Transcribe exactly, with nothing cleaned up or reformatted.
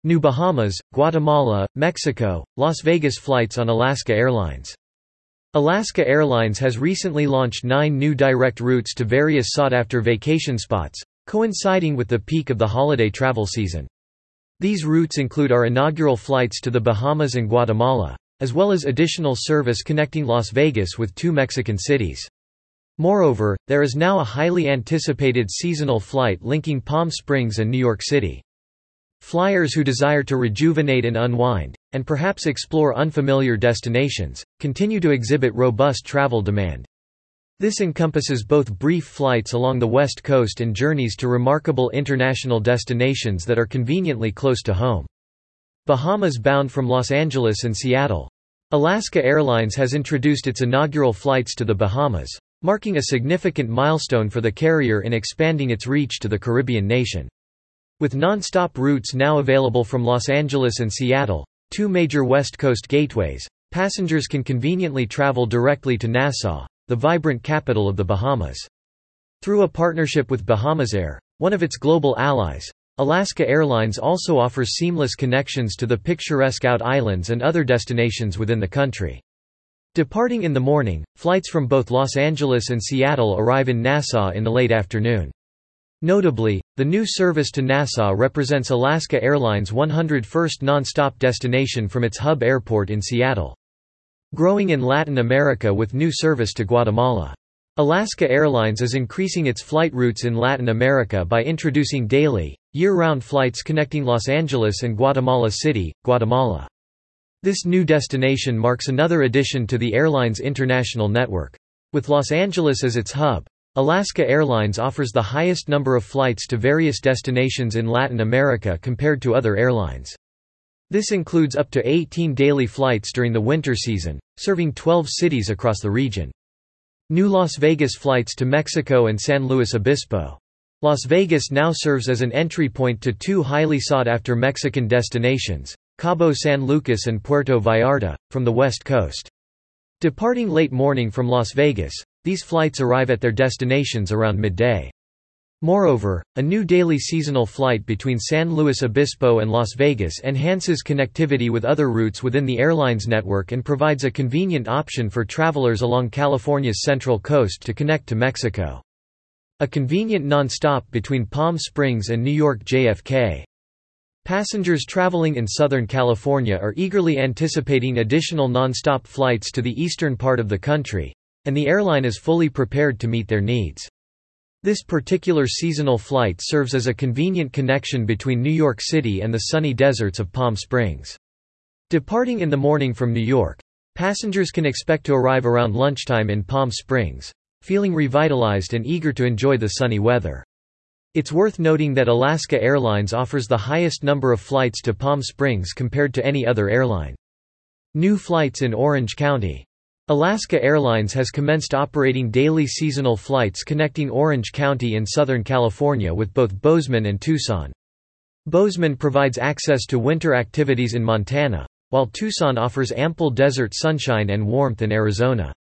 New Bahamas, Guatemala, Mexico, Las Vegas flights on Alaska Airlines. Alaska Airlines has recently launched nine new direct routes to various sought-after vacation spots, coinciding with the peak of the holiday travel season. These routes include our inaugural flights to the Bahamas and Guatemala, as well as additional service connecting Las Vegas with two Mexican cities. Moreover, there is now a highly anticipated seasonal flight linking Palm Springs and New York City. Flyers who desire to rejuvenate and unwind, and perhaps explore unfamiliar destinations, continue to exhibit robust travel demand. This encompasses both brief flights along the West Coast and journeys to remarkable international destinations that are conveniently close to home. Bahamas bound from Los Angeles and Seattle. Alaska Airlines has introduced its inaugural flights to the Bahamas, marking a significant milestone for the carrier in expanding its reach to the Caribbean nation. With non-stop routes now available from Los Angeles and Seattle, two major West Coast gateways, passengers can conveniently travel directly to Nassau, the vibrant capital of the Bahamas. Through a partnership with Bahamasair, one of its global allies, Alaska Airlines also offers seamless connections to the picturesque Out Islands and other destinations within the country. Departing in the morning, flights from both Los Angeles and Seattle arrive in Nassau in the late afternoon. Notably, the new service to Nassau represents Alaska Airlines' one hundred first non-stop destination from its hub airport in Seattle. Growing in Latin America with new service to Guatemala. Alaska Airlines is increasing its flight routes in Latin America by introducing daily, year-round flights connecting Los Angeles and Guatemala City, Guatemala. This new destination marks another addition to the airline's international network. With Los Angeles as its hub, Alaska Airlines offers the highest number of flights to various destinations in Latin America compared to other airlines. This includes up to eighteen daily flights during the winter season, serving twelve cities across the region. New Las Vegas flights to Mexico and San Luis Obispo. Las Vegas now serves as an entry point to two highly sought-after Mexican destinations, Cabo San Lucas and Puerto Vallarta, from the West Coast. Departing late morning from Las Vegas, these flights arrive at their destinations around midday. Moreover, a new daily seasonal flight between San Luis Obispo and Las Vegas enhances connectivity with other routes within the airline's network and provides a convenient option for travelers along California's Central Coast to connect to Mexico. A convenient non-stop between Palm Springs and New York J F K. Passengers traveling in Southern California are eagerly anticipating additional non-stop flights to the eastern part of the country, and the airline is fully prepared to meet their needs. This particular seasonal flight serves as a convenient connection between New York City and the sunny deserts of Palm Springs. Departing in the morning from New York, passengers can expect to arrive around lunchtime in Palm Springs, feeling revitalized and eager to enjoy the sunny weather. It's worth noting that Alaska Airlines offers the highest number of flights to Palm Springs compared to any other airline. New flights in Orange County. Alaska Airlines has commenced operating daily seasonal flights connecting Orange County in Southern California with both Bozeman and Tucson. Bozeman provides access to winter activities in Montana, while Tucson offers ample desert sunshine and warmth in Arizona.